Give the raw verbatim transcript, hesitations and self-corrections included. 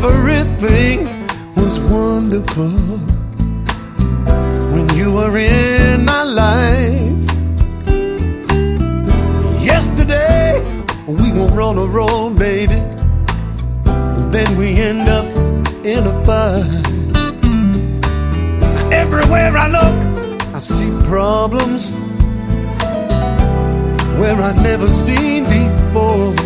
Everything was wonderful when you were in my life. Yesterday we were on a roll, baby, and then we end up in a fight. Everywhere I look, I see problems where I never seen before.